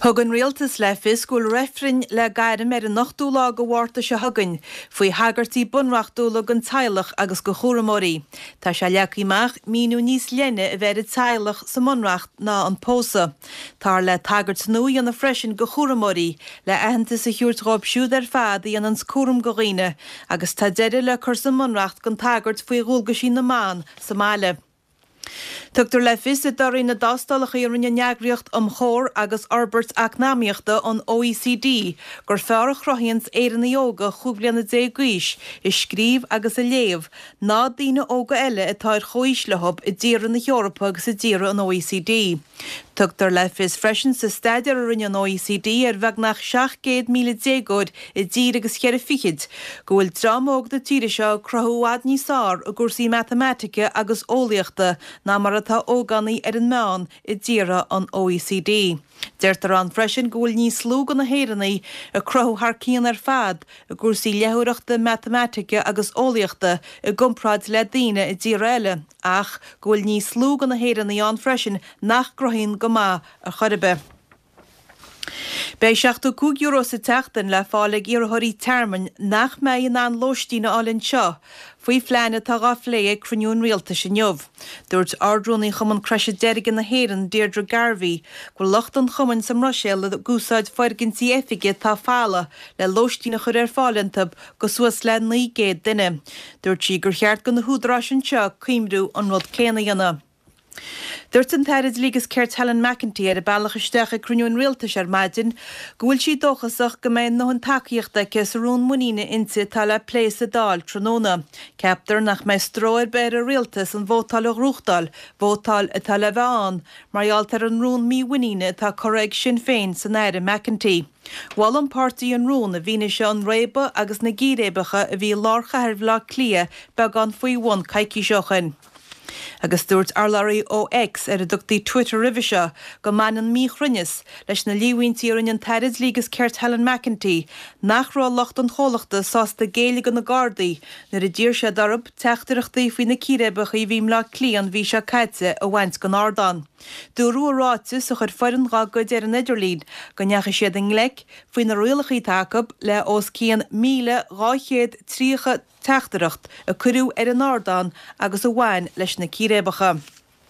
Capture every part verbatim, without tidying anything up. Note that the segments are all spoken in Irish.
Thugann rialtas le fiscúil refrin le gairim ar an nachtúla go bhharrta se thugann faoi haggartaí bunreachtúla an teilech agus go chóramóí. Tá se leacaíach míú níos lenne a bheith teilech sa munreacht ná an pósa. Tá le tagart nuí an na freisin go chóramóí le ahananta sa hiúrtráb siúd ar fad í an an scóram go riine agus tá deidir le chur sa munreacht gon tagart faoi ghúlga sí na mán sa máile. Tugtar le fisit darí na dastalach ar rinne neagriocht am chór agus Albert acnáíochta an O E C D gur fear a chrohíons éan na yoga chublianna dé guis is scríb agus a léamh ná dína óga eile atá ar chois lehab i ddíra na Eorpa agus i ddíra an O E C D. Tugtar le fis freisin sa staidir a rinne an O E C D ar bheag nach seach míle dégóid i ddír agus cheir fichid, go bhfuil dramóg de tíre seo crothúad níosár a gúsaí matematica agus óliaachta ná mar atá óganí ar an meán i ddíra an O E C D. Deirtar an freisin go bhfuil níos slú na héireannaí a crothú Harcían ar fad a gúsaí lehuireachta matematica agus óliaachta i gcompráid le daoine i ddíra eile, ach go bhfuil níos slú na héireannaí an freisin nach grothín go má a chorbe. Bei seachtú cúg euro sa teachtain le fálaigh iarthirí termin nach mé an an lóistína álinn seo, faoi phleanna tá gá phléigh cruniún rialta sin neamh. Dúirt ardrúnaí chumann creise deirigh na héireann Deirdre Garvey go lochtan chumann sam Roiséal a gúsáid foirgintí efige tá fála le lóistína chur ar fálintab go suas le naoi géad duine. Dúirt sí gur cheart go na húdrá sin seo cuimrú an rud céna dhéanana. Dúirt an teirid lígus ceirt Helen McEntee ar a bailachaisteach a cruniún rialtas ar maidin, go bhfuil sí dóchasach go mbeidh nó an tacaíochta ce sa rún muíine inti tá le pléis a dáil tróna. Ceaptar nach mé stróir beir a rialtas an bhótáil a rúchtáil, bhótáil a tal le bheán, marall tar an rún mí muíine tá choraigh sin féin san éire McEntee. Bhil an pártaí an rún a bhíine se an réba agus na gírébacha a bhí lácha ar bhlá clia beag an faoi bhain caiicí seochan. Agus dúirt Arlary ó X ar a dúchtaí Twitter rivisha go manan mí chruinnes leis na líhaintí ar an teirid lígus ceirt Helen McEntee nach rá locht an chólachta sásta géalaigh an na Gardaí nar a ddír sé darab teachtarachtaí faoi na círébacha i bhím le clían bhí se caite a bhaint go Ardán. Dúrú ráte sa chur foireann gá go ar an Idirlín go neacha siad an gleic faoi na rialachaí takeab le os cían míle gáchéad tríocha teachtaracht a curú ar an Ardán agus a bhain leis na círébacha.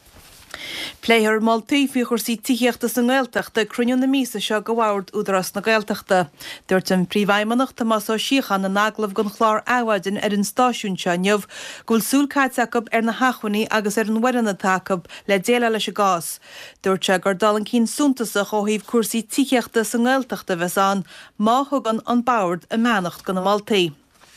Pléithir Maltaí fí chuirsaí tííochtas an Gaeltachta cruniún na mísa seo go bhhairt údarras na Gaeltachta. Dúirt an príomhhaimimeachta más ó síochan na naglah gon chlár áhaidin ar an stáisiún seo neamh go bhfuil súlcáidteachab ar na hachunaí agus ar an weranna takeab le déile leis a gás. Dúirt se gur dal an cín súntasach ó híomh cuasaí tííochtas an Gaeltachta bheits an má thugan an bord a meannacht go na Maltaí.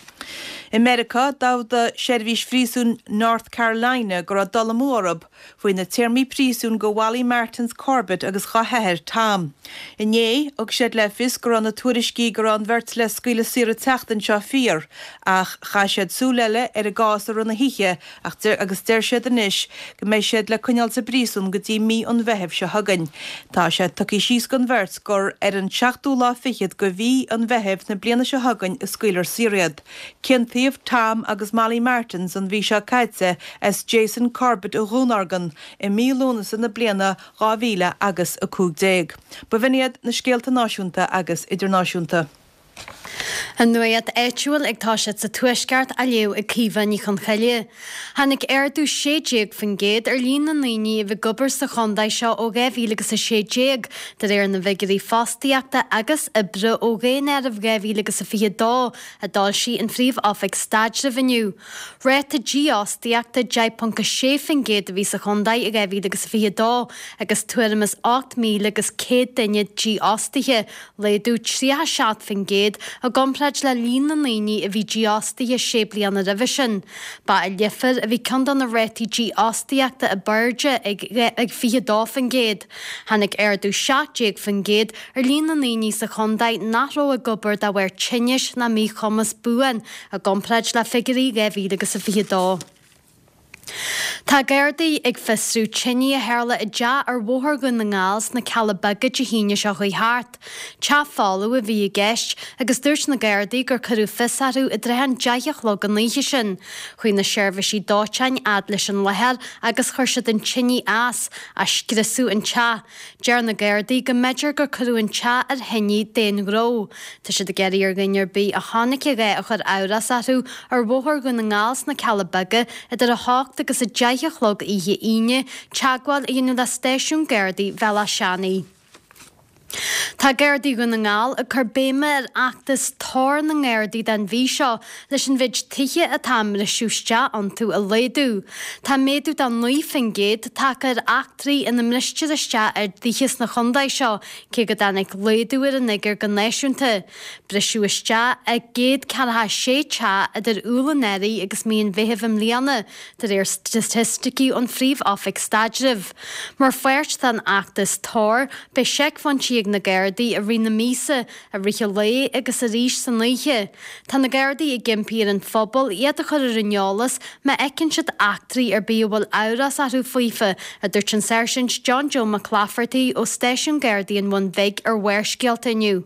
America dáda seirbhís frísún North Carolina gur a dul mórab faoin na téirmí prísún go Wally Martins Corbett agus chatheir tam. Iné ag siad le fis gur an na tuairiscí gur an bhirt le scuile siar teachtain seo fíor ach cha siad súleile ar a gás ar na hiche ach agus deir siad anis go méid siad le cuineal sa brísún go dtí mí an bheitheh se hagann. Tá siad tuí síos gon bhirt gur ar an seachtú lá fichiad go bhí an bheitheh na bliana se hagann i scuilear Syriad. Cintíomh Tam agus Molly Martins an bhí seo caite as Jason Corbett a Rúnargan i mílúnas in na bliana gáhíle agus a cúg déag. Ba bhiniad na scéalta náisiúnta agus idirnáisiúnta. An nuad éitiúil ag táisiid sa tuisceart a leo ag cíomhan í chun chaile. Hannig airdú sééag fan géad ar líon na naoine bh gobar sa chundaid seo ó gabhílagus a sééag de ar na bheigeí fástaíachta agus i bre ó géanaar a bhgabhílagus a fiadá a dáil si an phríomh áfik Staidre viniu. Réta díostaíachta deadpunca sé fan géad a bhí sa chundaid a gabhílagus a fiadá agus tuairmas ácht míle agus céad daine díostaithe leadú tríthe seat fan géad a gomplaid le líon na naoine a bhí díostaithe sé bliana a bhisin. Ba a liefar a bhí cund an na réití díostaíachta a burge ag, ag fiadá fan géad. Hannig airdú seatéag fan géad ar líon na naoine sa chundaid nachró a gobar de bhar tinneis na mí chumas buan a gomplaid le figurí gabhí agus a fiadá. Tá Gardaí ag fisrú tinní a heirla i dea ar bmhthar go na ngáls na Calabagad de híine seo chuí thart. Tá fáú a bhí gceist agus dúirt na Gardaí gur chuú fisarú i drehan deich le an líe sin. Chuoin na seirbhísí dátein ad leis an lehead agus chuirse den tinní as a scrisú an te. Dear na Gardaí go méidir gur chuú an te ar henní déanró. Tá si de geirí ar gainear bí a tháinig a ré a chur áras aú ar bmhthar go na ngáls na Calabagad idir a hácht agus a deichlog ihe ine teagháil inú le stéisiún Gardaí bhela seanaí. Tá Gardaí go na ngáil a chur béime ar achtas tóir na Gardaí den bhí seo leis an bhid tithe a tam le siúiste an tú a léadú. Tá méadú an nuí fin géad take ar achtraí ina mlisteiste ar dtíchas na chundaid seo cé go danig léadú ar an nigur go néisiúnta. Breisiúiste a géad ceatha sé te idir úlanéirí agus míon bheithim líana tar ar statisticí an phríomh offic stadrih. Mar féirt den achtas tóir be seic fan ag na Gardaí a rina mísa a riche lé agus a ríis san líe. Tá na Gardaí i gimpíar an phobal iad a chur a rinneolalas me ecinn siad achtraí ar bíobhil áras athú fuife a dúirt an Sergeant John Joe McLafferty ó Stéisiún Gardaí an bhain bheith ar bhuairscialta inniu.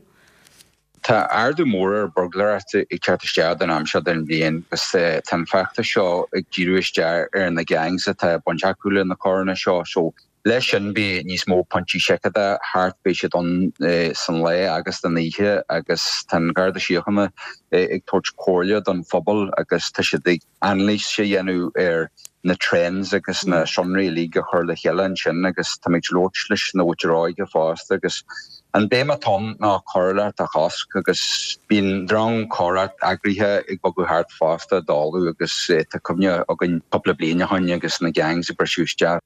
Tá ardú mór ar burglairte ag ceartaistead an am seo den bhíon gus tan feachta seo ag ddíúiste ar na gangs a tá bonteachúla na corna seo seo. Leis sin bí níos mó puntí seicada hart bé sé don san le agus den ihe agus tan garda síochama ag tuairt cóirle don phobal agus tá si ag anlís sé dhéanú ar na trends agus na seanraí líga chuir le chéile an sin agus tá méid lót leis na bhuiideráid go fásta agus an béime tom ná choirleart a chasc agus bíon drang choirt agríthe ag bogu hart fásta dáú agus tá cumne agan coppla bliana haine agus na gangs i breisiúiste.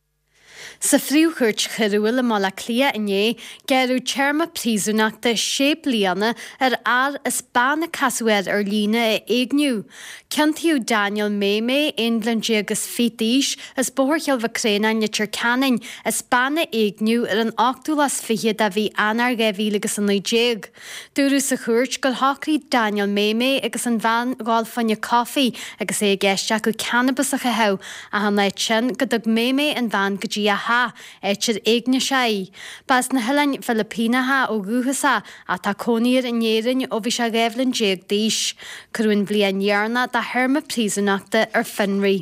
Sa phríúchairt chuúil le mála clia inné geirú teirma prísúnachta sé bliana ar ar is banna casúid ar lína a éagniu. Ceantíú Daniel Mémé Inlandí agus fitíis is bóthircheal bhcréna nitir canin is banna éagniu ar an ochtú las fichiad a bhí anar gahí agus an nuidéag. Dúrú sa chuirt gur hácaí Daniel Mémé agus an bhean gáil fanne cofí agus é gceiste go cannabis a cheheh a hannaid sin go dog Mémé an bhean go dtí a ha éitir éagna sé. Bas na Hillainn Filipínatha ó Gúchasa a tá cóníir in éireann ó bhí se gaibhlann déag díis. Cruinn blian dhearna de herma prísúnachta ar Finrí.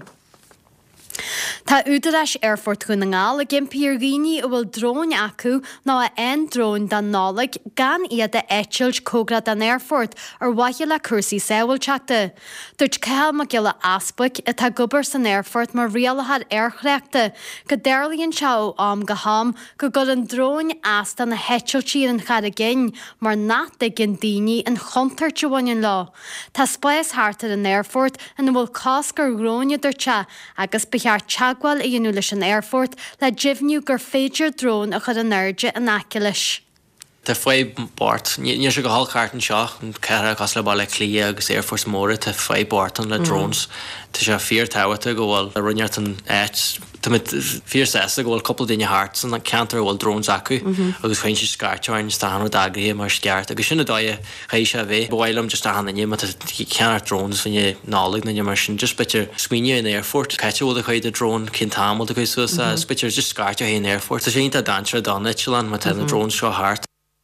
Tá údaráis airfort chun na ngáil a gimpíar gíní a bhfuil drón acu ná a ein drón den nálaigh gan iad a éitilt cógrad an airfort ar waithe le cursaí saoilteachta. Dúirt ceall me gile aspaig a tá gobar san airfort mar rialachad airchreachta go deirlíonn seo am go ham go gur an drón asta na héitiltí an chad a gin mar nach de gin daoine an chontar tehain lá. Tá spáis hartar an airfort an bhfuil cás gur róine dúirte agus becheart teagháil i dhéanú leis an airfort le jibhniú gur féidir drón a chud an airde an acilis. Tá foioi bort, ní sé go hallcartan seo an ceara cos le ball le clí agus Air Force móra tá foioi bortan le drones. Tá sé fíor táhata go bhfuil a runneart an éit Tá mit fíor sesa go bhfuil coppla daine hart san an cantar bhfuil drones acu agus chuin si scarteáin stahanú dagraí mar sceart agus sinna dáide chaí se bheith bhhailm just ahanana ní mar ceanar drones fanne nálaigh na mar sin just bitir smíine in airfort caite bhil a chuid a drone cin tamil a chu suasa bitir just scarte in airfort a sé a dansra donna Itlan mar na drones seo hart.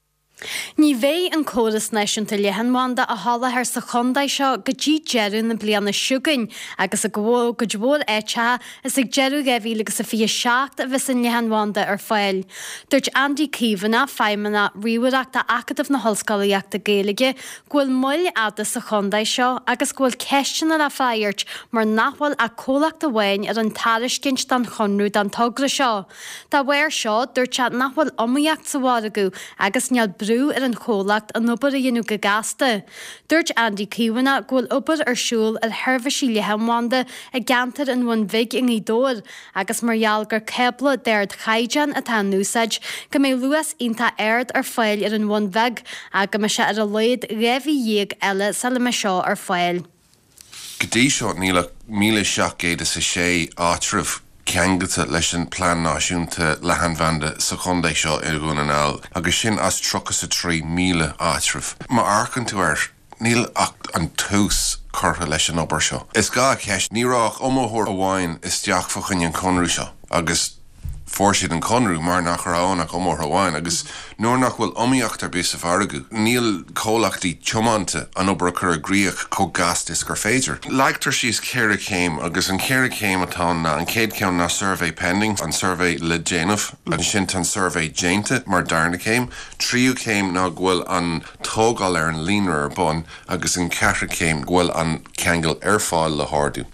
Ní bhéh an córas náisiúnta lehanmanda a hála ar sa chundaid seo go dtí jeú na bliana siúgain agus a go go dhór éte is ag jeú gahí agus a fhí seacht a bheits an lehanmanda ar fáil. Dúirt Andy Cíhanna feimena riúireachta acadamh na hallscoileachta Gaeilge ghfuil muil ada sa chundaid seo agus ghfuil ceistena a fáirt mar nachhfuil a cólachta bhain ar an tariscinnt den chunrú den tugra seo. Tá bhair seo dúirt se nachhfuil omíocht sa bhharagú agus neal brú ar an cholacht an obair a dhéanú go gasta. Dúirt Andy Cíhanna ghfuil obair arsúil ar thurmhaisí lehamwanda a gantar an bhain bhig in dóir agus margheall gur cebla déird chaidean atá núsaid go mé luas ionta aird ar fáil ar an bhain bhig a go me se ar a léad réhí dhéag eile sa le me seo ar fáil. Go dtí seo níla míle seachcéad is a sé áitrih ceangata leis an plán náisiúnta lehanmhanda sa chundaid seo ar gúnanáil agus sin as trochas a trí míle áitrih. Má arcan tú ar níl ach an tús chutha leis an obair seo. Is gá ceist nírách omóthór amháin is teach fa chuine an conrú seo, agus fórsiad an conrú mar nach raánach omór amháin, agus nuair nach bhfuil omíocht ar bís a fargu. Níl cólachtaí tiománta an obair chur agríoch có gastas gur féidir. Leigtar síos céire céim agus an céire céim atá na an céad ceann na survey pending, an survey le déanamh, an sin an survey déanta mar darna céim, tríú céim ná ghfuil an tógáil ar an líonar ar bon agus an ceithre céim ghfuil an ceangal ar fáil le háardú.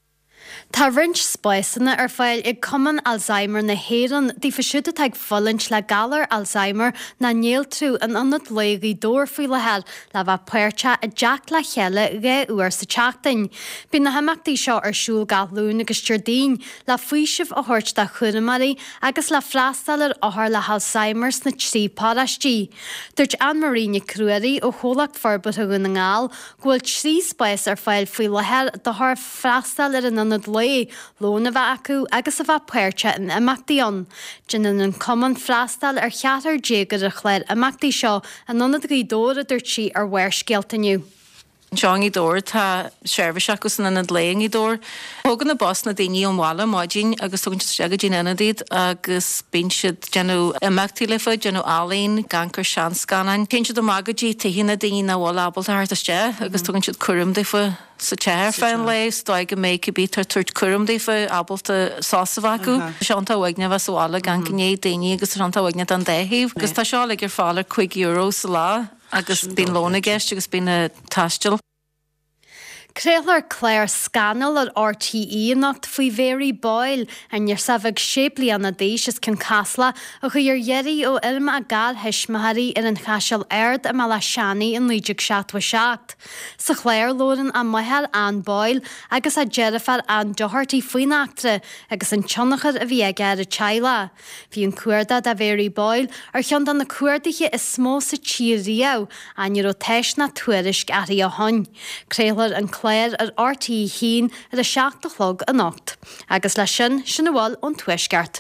Tá rint spáisanna ar fáil ag cuman Alzheimer na héan dí fasisiúta teag follint le galar Alzheimer na néal trú an anad léagaí dóir faoi le heil le bheith puirte a deach le cheile ré uair sa teachtain. Bí na haimachtaí seo ar siúl galún agus Jardín le faoisih a thuirt de chunamarí agus le freastal ar áthar le Alzheimers na trí pádastí. Dúirt Anne-Marie Cruairí ó cholacht forbut a gona ngáil ghfuil trí spáis ar fáil faoi le heil de th freastal ar an anad lé lóna bheith acu agus a bheith puirte in imachtaíon. Jinan an cuman freastal ar cheatar déagad a chléir imachtaí seo an anad gaí dóra dúirt sí ar bhair scialtaniu. Seán í dóir tá seirbhís agus na léing í dóir. Thógan na bos na daoine an bhála máidín agus tugann steagad dín enadíad agus bíonn siad genú imachtaí le faid genú álín gancur sean scanan. Cén siad do magadí taoine na daoine na bhála ábalta hartaiste agus tugann siad cuirim fa sa teir féin le stoig go méid bí tar tuairt cuirim fa ábalta sása acu. Seánta bhaigna bheith sála gan cinné daoine agus seánta bhaigna an déhíh. Agus tá seála gur fálar chuig euro sa lá agus bín lóna gceist agus bína taistil. Créalar Claire Scannell ar R T E nacht faoi Very Boyle an ar safag sépli an a déis is cin casla a chu ar ieri ó ilma a gal hismaharí ar an chaisial aird a mala seanaí an luidig seatwa seacht. Sa Claire lóran an maithal an Boyle agus a Jennifer an dohartí faoin actre agus an tionachar a bhí ag ar a chaila. Bhí an cuairda a Very Boyle ar chean an na cuairdaige is smó sa tíriau an ar ó teis na tuairisc arí a hon. Créalar an Claire ar R T E hín ar a seachtalog a nacht. Agus lei sin sin bháil ón tuisceart.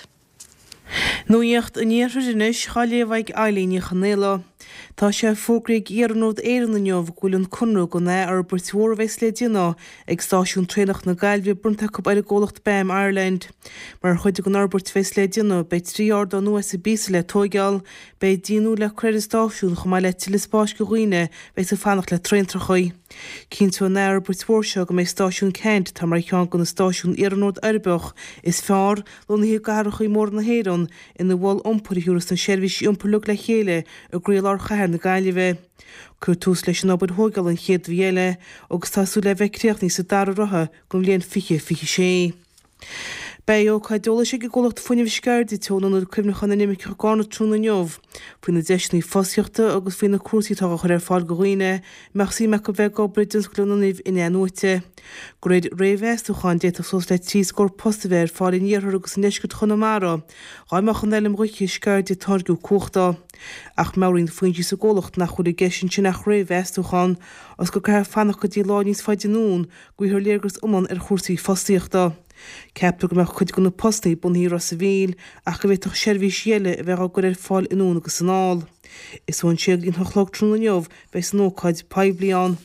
Nuíocht a níorrinnis chaléomhaig eilíní chanéla. Tá sé fógraigh iarnód éan na neomh gúlann cunú go né ar burtúir bheits le dina ag stáisiún trénach na gailbhí bruntaach ar a ggólacht Bam Ireland. Mar chuide go nárburt bheits le dina bei trí ard an nuas a bísa le tógeal bei díú le creid stáisiún chumá le tiispáis go roioine bheits a fannach le tréintrachaí. Cín tú né ar burtúir seo go méid stáisiún Kent tá mar chean go na stáisiún iarnód arbech is fearr lona hí garachaí mór na héan ina bhil ompurúras na seirbhís iompurlug le chéile a gréal chair na gaileheh. Cur tús leis an obair thógáil an chéad bhéile agus táú le bheith ní sa dar ratha gom léon fiche fiche sé. Bei ó chaidóla sé go ggólacht funineh scairdaí teóna na cuimnachan na nimic gána trúna neomh, Fuoin na deisnaí fosíochta agus faoin na cuasaí tá chur ar fáil go roioine meachsaí me go bheith go Britain's glúnaníomh in anúite. Go réad réhheúcháin déach sos le tí scór postahir fáil níorthir agus neiscud chunamara, gáimach an eilm roiiche scairdaí targú cuachta. Ach marín faointí sa ggólacht nach chud i gceisisin sin nach réhheúcháin os go ceir fannach go dtí lá níos faidianún go thir léargus umán ar chósaí fosíochta. Ceapú go meach chuid go na postaí bunhí ra sa bhíl ach go bhéach seirbhís dhéile bheith á gur ar fáil inún agus an áil. Is bhain siad ín thochlog trúna neomh beis nóáid peblián.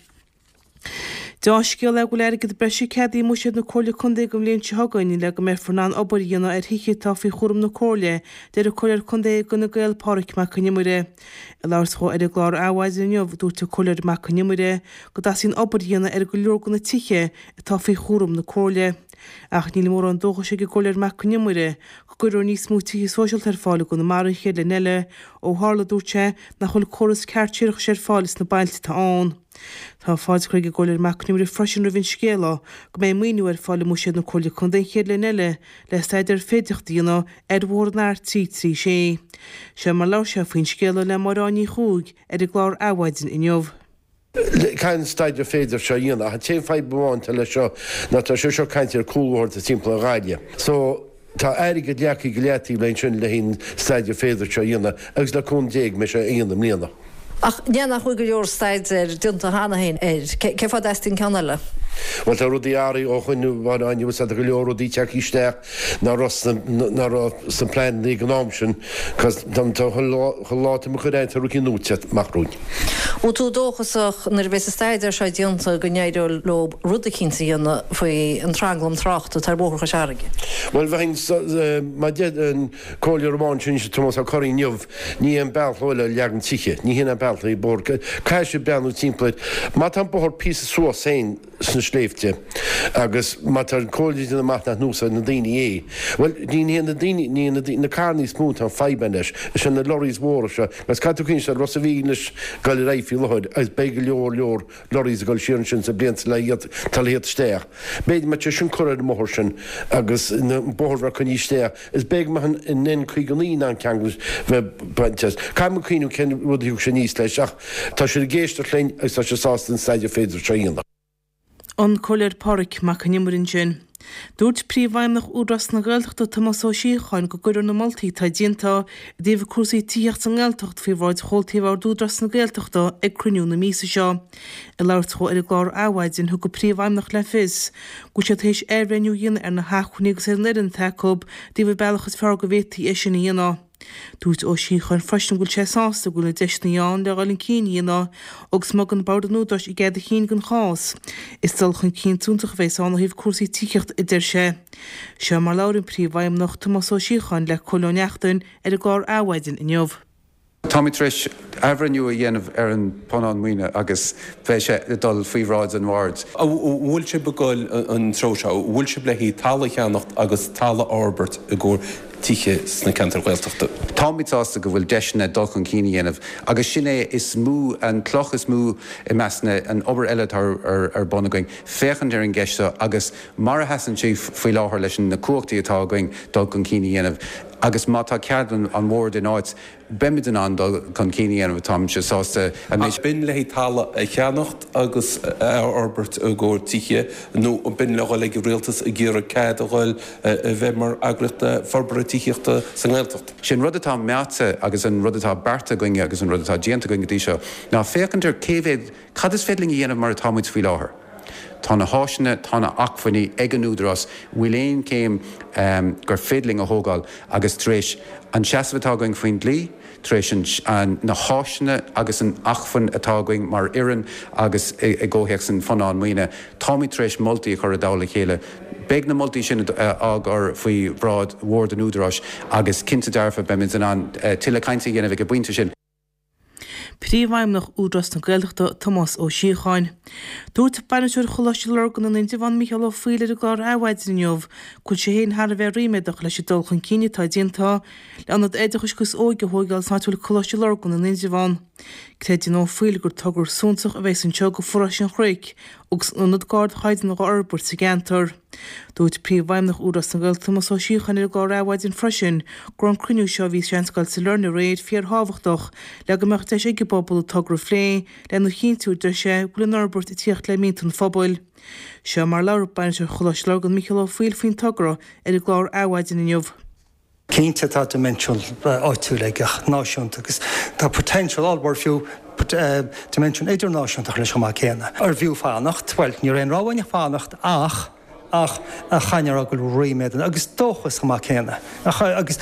Dáiscéal le go leir go breisi ceadaí mu siad na cóla chundé go mléon si hagain le go mé fornán obaíanana ar hiiche tá fao chóm na cóla de a choir chundé go na gail páric me cannimúre. I láirtho ar a glár áhaid neomh dúirta choir me cannimúre go dá sin obaíanana ar go leor go na tiche tá fao chóm na cóla. Ach níl mór an dócha sé go choir me cannimúre go gur níos mútaí sóisiil tar fála go na marché le neile ó hála dúirte na chuil choras ceirtíirech sé fáilis na bailte tá an. Tá fáid chuig go goir meachnimú freisin ra bhín scéala go mé muoú ar fála mu siad na chola chun den chéad le neile le staidir féidirchtaíanana ar bhórnar trí trí sé. Se mar lá se faoin scéala le marráí chuúg ar i glár áhaidin inneomh. Cain staidir féidir seo dhéana a té feid bháinte le seo na tá seo caiintear coolhir a timppla ráide. So tá airige leachaí go leataí lein sin le hín staidir féidir seo dhéana agus le chun déag me se aonam líana. Ach déanana chuig go leor staid ar dúnta hána hain ar ce fád eistín canile? Well tá rudí airí ó chuinú bhar aine sa go leor rudí teach isteach ná san plein í gnáam sin cos tá choláta mo chu réint a ruí núte marrún. Ú tú dóchasach nar bheits staidir se dionanta go néidir lob rudacínsaíanana faoi an tranglam trachta tar bócha seige. Well bhein má de an cóir amán sin se Thomas a choí neomh ní an bealthóile leagan tiche, ní hína bealta í bor cai sé beanú timpplaid. Má an bothir pí suas féin san sléifte agus má tar cóí na matna núsa na daine é. Well ní hé na daine ní na carní smút an febenes is na lorrís mór se, gus catú cinn se Rosa vínes gal raifí loid as beige leor leor lorrís gal sian sin sa bliant le talhéad steach. Béid me sin choir mór sin agus na bóra chuní steach is beig me in nin chuiganí an ceangus bheith Caimú cíú cin rudíú sin níos leis ach tá sé géiste lein agus tá sé sástan staidir féidir treíanana. An choir páric mac nimmarinn sin. Dúirt príomhhaimnach údras na ggheilteachta Tomásó Síocháin go gcuidir na Maltaí tá dianta déobh cuasaí tíocht an ggheilteacht fao bhráid chomhaltaobh dúdras na ggheilteachta ag cruniú na mísa seo. I leirtó ar glár áhhaidin thu go príomhhaimnach le fis, go sé éis airréniú dhéana ar na hachuní agus ar lirin tecob díobh bailachas fear go bhétaí é sin dhéana. Dúirt ó Síocháin freisin gúil sé sásta gúil na deisnaíán le gáilin cín dhéana agus mag an báda núdás i gcéad a chin gan chás. Is dul chun cín túntaach bheits anna híh cuasaí tíocht idir sé. Se mar lárin príomhhaimnach Tomásó Síocháin le choilneachtain ar a gár áhhaidin inniuh. Tommy Trish ahraniu a dhéanamh ar an panán muoine agus bheith sé dul faoihráid an bhard. Bhfuil se beáil an tróseo, bhfuil se le hí talla cheannacht agus talla ábert a ggur tíche sna cantar ghilteachta. Támításta go bhfuil deisina dulchan cíine dhéanamh, agus sinné is mú an cloch is mú i measna an obair eile ar ar bonna going féchan ar an gceiste agus mar a hasan si faoi láthair leis na cuachtaí atá going dulchan cíine dhéanamh. Agus má tá ceadan an mór den áit bemidin an chun cíine anmh tám se sásta a méis bin le talla a cheannacht agus Albert a ggóir tíe nó bin le le go réaltas a ggéar cead a ghil a bheith mar agrata forbar tííochtta san ggheilteacht. Sin rudatá meata agus an rudatá berta goinge agus an rudatá déanta goinge dí seo. Ná fécantar céhéad cad is fédling dhéanamh mar támuid faoi láthair. Tá na háisina tá na achfaní ag an údras bhuiléon céim um, gur fédling a thógáil agus tréis an seasamhtá going faoin lí, tréis an na háisina agus an achfan atá going mar ian agus i ggóhéach san fanán muoine. Táí tréis moltaí chur a dála chéile. Beg na moltaí sin ag ar faoi brád Ward an údras agus cinnta dearfa be min an tiile caiinte dhéanamh go buinte sin. Príomhhaimnach údras na ggheilteachta Tomás ó Síocháin. Dúirt bainisteoir choláiste legan an Indivan Michael ó Fuile a glár áhhaidin inniuh, chun sé héon thar a bheith riméideach leis dul chun cíine tá dianta le anad éidechas gus óige thógáil sáitiúil choláiste legan an Indivan. Créidir nó fuil gur tugur súntaach a bheits an teo go fura sin chréic agus anad gád chaidan nach arburt sa gentar. Dúirt príomhhaimnach údras na ggheilteachta Tomás ó Síocháin ar glár áhhaidin freisin gur an cruniú seo bhí seanscail sa lena réad fíor hábhachtach le go mecht éis ige bobbal tugra flé le nó chinú de sé bhfuil an arburt i tíocht le míntan fphobal. Seo mar leir bainisteoir choláiste legan Michael ó Fuil faoin tugra ar a glár áhhaidin inniuh. Cínte tá dimensiúil áitiúlaigech náisiúnta agus tá potential ábhar fiú dimensiún idirnáisiúnta leis go má chéana. Ar bhiú fánacht, bhfuil ní réon ráhaine fánacht ach ach a chainear a goil réméidir agus dóchas go má chéana. agus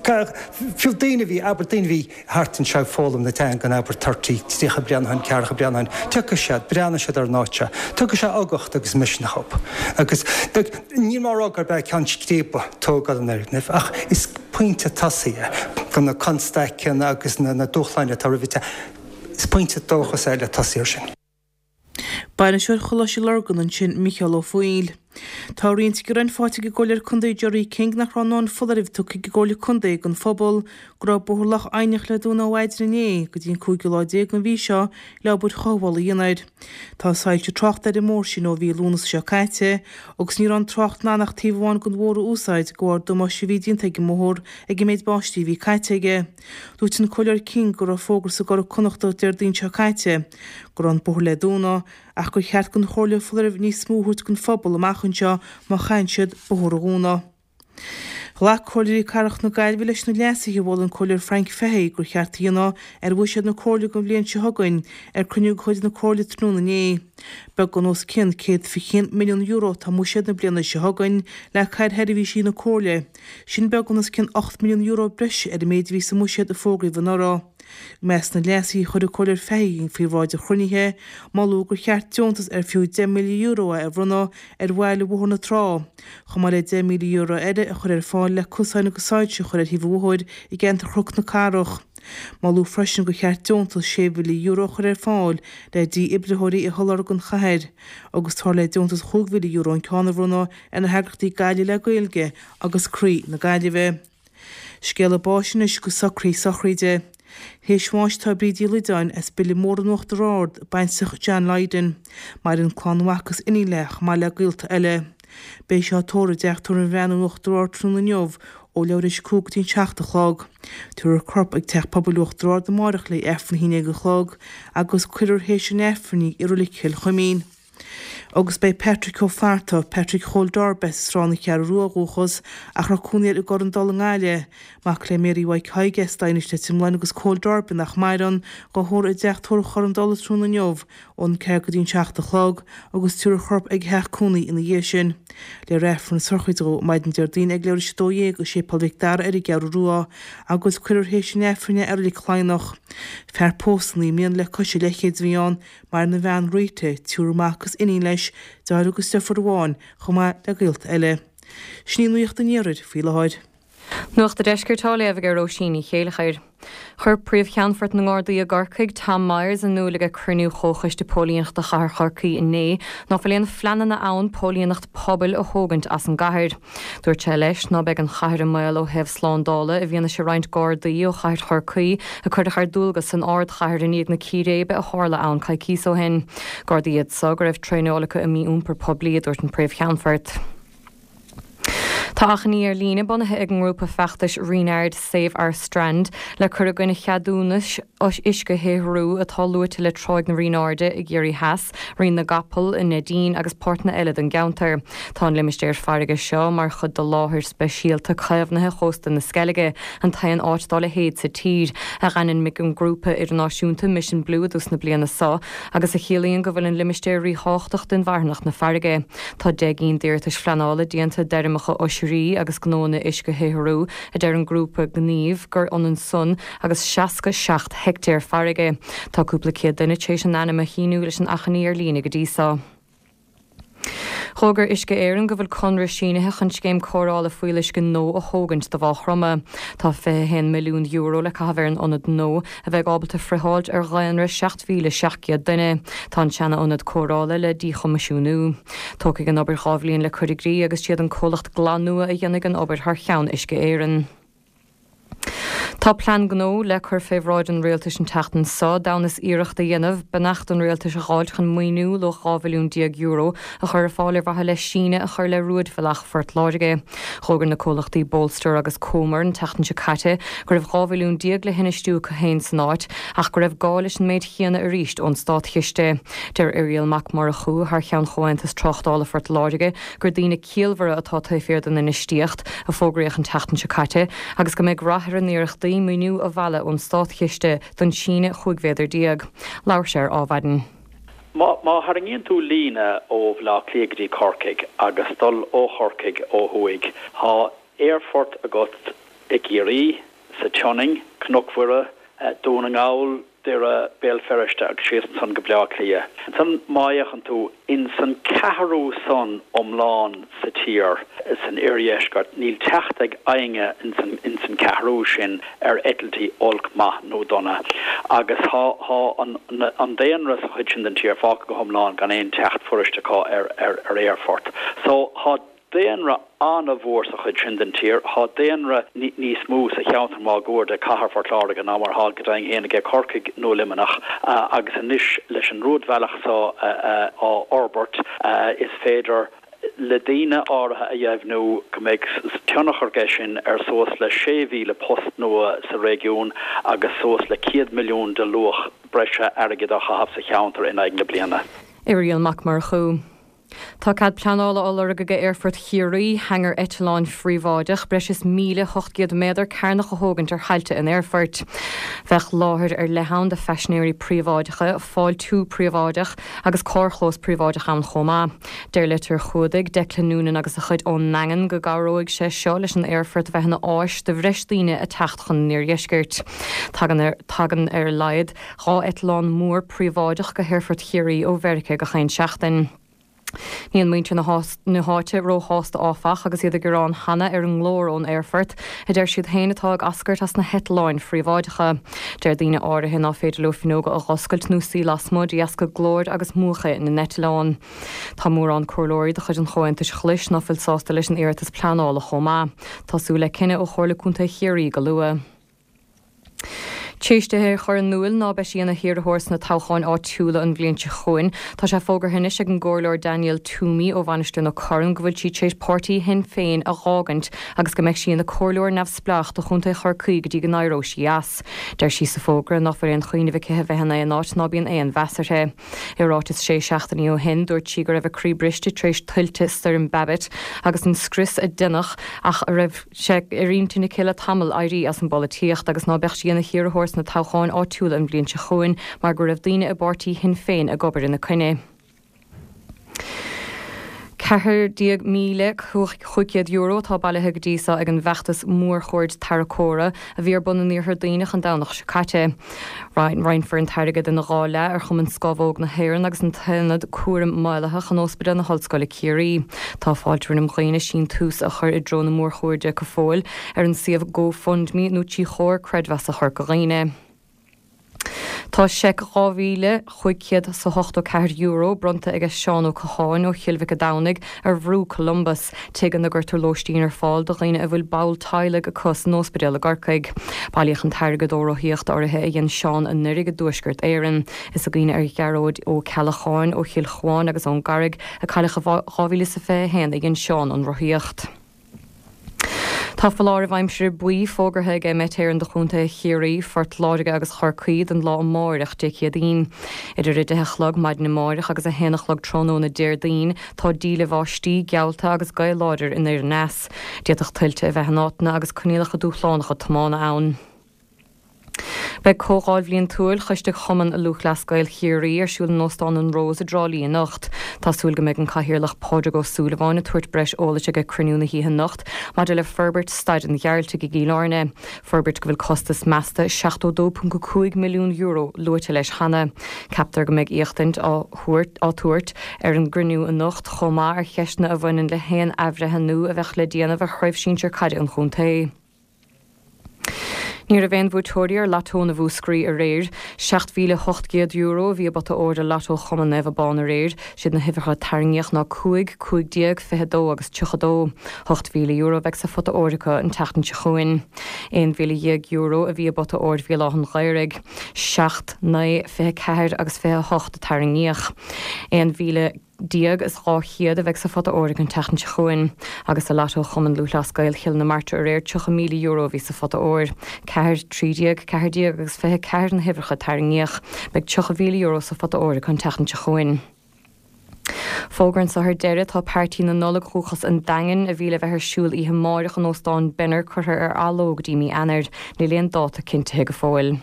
fiú daine bhí aber daine bhí hartan seo fólam na tean gan aber tartaí tícha breanhain cearcha breanhain. Tucha sead breanna sead ar náte. Tucha se agacht agus misna hop. Agus ní mar agar be cean scrípa tógad an airnah ach is pointe tasaí gan na constaicean agus na dúchleine tar bhíte is pointe dóchas eile tasíir sin. Bainisteoir choláiste legan an sin Michael ó Fuil. Tá riont go raibh fáte go ggóir chundaí Jerry King nach ranán fodaibh tu go ggóir chundaí an fphobal go buthlach aineach le dúna bhhaidriné go dtíon cúig go láidé an bhí seo le bud chohhail dhéanaid. Tá sáilte trocht ar i mór sin ó bhí lúnas seo caiite agus ní an trocht nánach tíomháin go bhór úsáid goir do mar si bhí dínta go mór ag méid báistí bhí caiiteige. Dúirt an choir King gur a fógur sa gur connachta deir dín seo caiite gur an buth le dúna ach gur cheart gon chóirle fuidirh níos smúthút gon fphobal amach seo má chain siad bhthúragúna. Lá choirí carach na gailhí leis na leasa bhil an choir Frank Fehé gur chearttaíonna ar bhuiisiad na cóla go bblion se thugain ar cruniú chuid na cóla trúna né. Be go nós cin céad fi chin milliún euro tá muisiad na blianana se thugain le cair heirbhí sí na cóla. Sin be gonas cin ocht milliún euro bris ar méadhí sa muisiad a fógraí bhanará. Mes na lesaí chuir choir féing fao ráid a chrunnithe, máú gur cheartúntas ar fiú ten milliún euro a bhrunna ar bhhaile bhthna na trá. Chumá le ten milliún euro eide a chur ar fáil le cusáin go sáidse chur ar híomhúid i gceantar chruc na carach. Máú freisin go cheartúntas sé milliún euro chur ar fáil le dí ibrethirí i tholar gon chaid, agus tá le dúntas chug milliún euro an ceanna bhrunna ar na heagachtaí gaiile le gailge agus crí na gaiileh. Scéal a báisina go sacrí sachríide. Héisháis tá brídí lidáin as billi mór nocht rád baintsach Jan Leiden, mar an clánhachas iní lech má le gilta eile. Bé seo tóra deachtar an bheanú nocht rád trúna neomh ó leiris cúgtín seachta chlog. Tuair corp ag teach poblúcht rád na marach le efran híine go chlog, agus cuidir hééis an efraní i rulik cil chumín. Agus bei Patrick O'Farta, Patrick Holdarbes rána cear ruaghúchas ach ra cúnéad a gor an dal an gáile, mac le méí bhaid caiigestainiste timláin agus Holdarbin nach maidan go thór a deachtóir chor an dal trúna neomh ón ceir go dtín seachta chlog agus túr chorp ag heach cúnaí ina dhé sin. Le réfran sorchuidró maidin deardín ag leir stóé go sé palvic dar ar i gear ruá agus cuiir hééis sin efrine ar le chlánach. Fer póstannaí mion le cosisi lechéad bhíán mar na bhean réite túrmachchas iní leis dar agus stefar bháin chumá le gilt eile. Sní nuocht an éad fi leáid. Nuach de deisgurtála a gur róisíní chéalachair. Chur príomh cheanfort na gádaí a garcaig Tom Myers an nula a cruniú chóchas de pólíonacht de char charcaí in né, ná bhfuilíon fleanna na ann pólíonacht pobl a thógant as an gaiir. Dúir te leis ná beag an chair a mile ó hebh sláándála a bhíonna se roiint gádaí ó chair charcaí a chuir a chuir dúlgus an áard chair in iad na círébe a hála ann cai cíos ó hen. Gádaíiad sa go raibh tréineolacha a mí úmpar poblí dúirt an príomh cheanfort. Tá achan ar lína bunathe ag an grúpa feachtais Reinard Save Our Strand le chur a gine cheadúnas os isce héhrú atá luirte le troid na Reinarde i ggéirí heas, rion na gapal in Nadine agus pórtna eile an gaantar. Tá an limistéir farige seo mar chud do láthir speisialta chaimhnathe chósta na sceige an taan áitdála héad sa tír a ganin mic an grúpa idirnáisiúnta Mission Blue dus na bliana sa agus a chéalaíonn go bhfuil an limistéirí háchtach den bharnach na farige. Tá degín déirtas flanála díanta deirimecha os agus gnóna isce héhrú a d an grúpa gníomh gur an sun agus seaca seacht hectéir farige. Tá cúpla céad duine tééis an anime híú leis an achaní ar lína go díosá. Thógur isce éan go bhfuil conra sínathe chun céim chorála fuilis go nó a thógant do bhá chroma. Tá fé hen milliún euro le cahabhairn onad nó a bheith ábalta friáid ar ghaanra seacht mhíle seaciad duine. Tá seanna onad chorála le dí chomasisiúnú. Tóca an obair chábhlíonn le chuirigrí agus siad an cólacht glanúa a dhéanana an obair th cheann isce éan. Tá plan gnó le chur féhráid an réaltas an teachtain sa danas iireachta dhéanamh benacht an réaltas a gáil chun muoinú le gábhilún diag euro a chur fáil bhathe le síine a chur le ruúd fellach fort láige. Thógar na cólachtaí Bolster agus Comer an teachtain se caite gur raibh gábhilún diag le hinistú go héin san áit ach go raibh gáis an méid chéanana a ríist ón stát chiiste. Deir Ariel Macmar a chu th chean chohaintas trochtála fort láige gur dtína cíalmhara atá taiféir an inistíocht a fógraíoch an teachtain se caite agus go méid rathir an iireachtaí muú a bhela ón stáitchiiste don síine chuigvéidir diaag. Lair sér ábhaidin. Má har an tú lína ó bhlá cléagaí Corcaig agus dul ó Chorcaig ó thuig. Tá airfort agat i Géirí sa Tioning, Cnochmhuire, dúna ngáil deire béal ferriste agus sé san go bleá clia. San maiach an tú in san ceathrú son omláin sa tír is an éiriesgart níl techt ag ainge in san in san ceathrú sin ar etaltí olc maith nó donna. Agus há há an an déanras a chuid sin den tír fáca go omláin gan éon techt furisteá ar ar ar airfort. So há déanra an a bhór a chuid sin den tír, há déanra níos smús a cheantar má gúir de cahar fortlára an ámar há godaing héana ag Corcaig nó limanach agus a níis leis an rúdbhealach sa á Orbert is féidir le daine áirithe a dhéhnú go méid teannachar sin ar sós le sé mhíle post nua sa régiún agus sós le céad milliún de luach breise airgid a chahabh sa cheantar in aigen na bliana. Ariel Macmar chu. Tá cad planála álar go Airfurt chiaí hangar Etalán fríomháideach breis is míle hochtgiad méidir cairnach a hógant ar hailte in Airfurt. Bheith láthir ar lehan de feisnéirí príomháidecha, fáil tú príomháideach agus córchlós príomháideach an chomá. Deir litir chudaigh declanúnan agus a chud ón nangan go garóigh sé seo leis an Airfurt bheithna áis de bhreistíine a techtchan níor dheisgirt. Tagan ar laid rá Etalán mór príomháideach go Airfurt chiaí ó Mheireacha go chain seachtain. Níon muinte na háite ró hásta áfach agus iad a gurrán hana ar an glór ón Airfurt a d deir siad héanatág ascairt as na hetláin fríomháidecha. Deir daoine áirithe ná féidir le finóga a ghoscailt nó sí lasmód i asca glóir agus mucha in na Netláin. Tá mór an cóirlóirí de chuid an chointis chlis ná fil sásta leis an iirtas planála chomá. Tású le cinenne ó chóirla cúnta chiaí go lua. Téistethe chur an nuil ná beis íana hirirths na táchaáin áitiúla an bblionte chuin, Tá sé fógur hinne ag an ggóirleir Daniel Toomey ó bhainisteú na chorann go bhfuil si tééis pórtaí hin féin a gágant agus go meid síon na cóirleir nebh splach do chunta chur chuig go dtí go nairóí as. Deir sí sa fógra nach ar an chuoine bh cethe bheitna an áit ná bíon éon bheasarthe. Irátas sé seachtaí ó hin dúir tí go raibh crí briste trééis tuilte star an babit agus an scris a dunnach ach a raibh sé i riontína céile tamil airí as an bolíocht agus ná becht síana hirirths na táchaáin áitiúla an bblionte chuin mar go raibh daoine a bartaí hin féin a gobar ina cuine. Cethir díag míle chuiciad euro tá bailithe go díosa ag an bheachtas mórchord taracóra a bhíar buna níor daoine an danach se caite. Rein for an teirigad in na gáile ar chum an scabhóg na héann agus an tainad cuaram mailethe an ospidal na hallscoile Ciarí. Tá fáiltear na mghaoine sin tús a chur i dro na mórchorde go fóil ar an siomh GoFundMe nó tí chóir credhas a chur go ghaoine. Tá sé ráhíle chuiciad sa hocht ceir euro bronta ag seán ó Coháin ó chiilmhah a danig ar bhrú Columbus tegan na gurtar lóistíín ar fáil do réine a bhfuil bail taile a cos nóspedal a garcaig. Bailíoch an teirgad óíocht áirithe a dhéon seán an nurig a dúisgurt éan is a gine ar gearóid ó Cealacháin ó Chiilchháin agus ón garig a caiilecha ráhíle sa fé hen a gin seán an roíocht. Tá falláir bhaimsir buí fógarthe ag metéir an do chunta chiaí fort láige agus chorcaíd an lá máireach de chiaadín. Idir i dechlag maid na máireach agus a hénachlog trónó na déirdaín tá díle bháistí gealta agus gail láidir in éir nes. Déach tuilte a bheitnána agus chunéalacha dúchlánacha tomána ann. Be cóáil bhíon túil chuiste chuman a luchlascail chiaí ar siúil nóstán an rós a drálíí nacht. Tásúil go méid an caihirirlach páide go súlaháinna tuairt breis ólaite go cruniúna híthe nacht, má de le Ferbert staid an ghearlte go gíláne. Ferbert go bhfuil costas measta seachtó go cinque milliún euro luite leis hana. Captar go méid íochtaint á tuairt ar an gruniú a nacht chomá ar cheisna a bhainein le héan ehrethe nu a bheith le déanamh a chraibh sínsir caiide an chuntaí. Níor a bhéin bhútóirí ar latóna bhúscrí a réir, seacht mhíle hochtgéad euro bhí bata orda lató chuman neh bán a réir, siad na hifircha taringeach ná cuaig, cuaig diag, fehedó agus tuchadó. Hocht mhíle euro bheith sa fota ordacha an teachtan se chuin. Ein mhíle dhéag euro a bhí bata ord bhí láhan gairig, seacht, na, fehe ceir agus fehe hocht a taringeach. Ein mhíle Diag is ráchiad a bheith sa fota ordaach an teachtan se chuin, agus a lató chuman luchlascail chiil na marta a réir tucha míle euro bhí sa fota ord. Ceir trídiag, ceir diag agus fehe ceir na hifircha taringeach, beag tucha mhíle euro sa fota ordaach an teachtan se chuin. Fógrann sa th deire tá páirtí na nula chuchas an dagan a bhíle bheith siúil ihe máireach an óstáin benar chuthair ar alóg dímí anard ní léon dáta cinnte go fóil.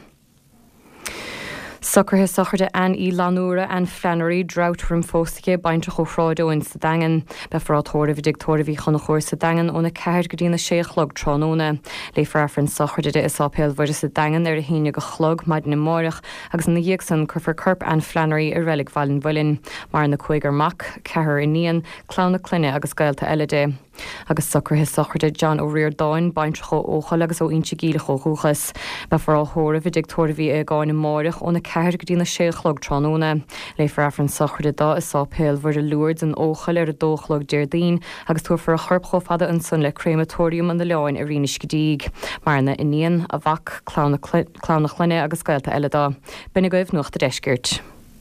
Sucrthe socharte an í lanúra an Flannery droutrim fóstaige bainte cho chráidóin sa dagan, be frátóir bhí digtóir bhí chuna chóir sa dagan óna ceir go dtína séchlog trónóna. Le frafran socharte de is ápéal bhuidir sa dagan ar a híine go chlog maid na máireach agus na dhéag san chufar curp an Flannery ar relic bhailin bhuilin, mar na chuigar mac, cethir iníon, clán na cluine agus gailta eile. Agus sucrthe socharte John ó Riordáin baint cho óchail agus ó inse gíle cho chuchas, be fráthóra bhí digtóir bhí a gáin na máireach óna ceir go dtína séchlog trónóna. Le frafran socharte dá is ápéal bhuiir a luird an óchail ar a dóchlog déirdaín agus tú for a chorp chofada an sun le crématórium an na leáin a rinis go díg, mar na iníon a bhac clán na cluine agus gailta eile dá. Bina goibh nucht a deisgirt.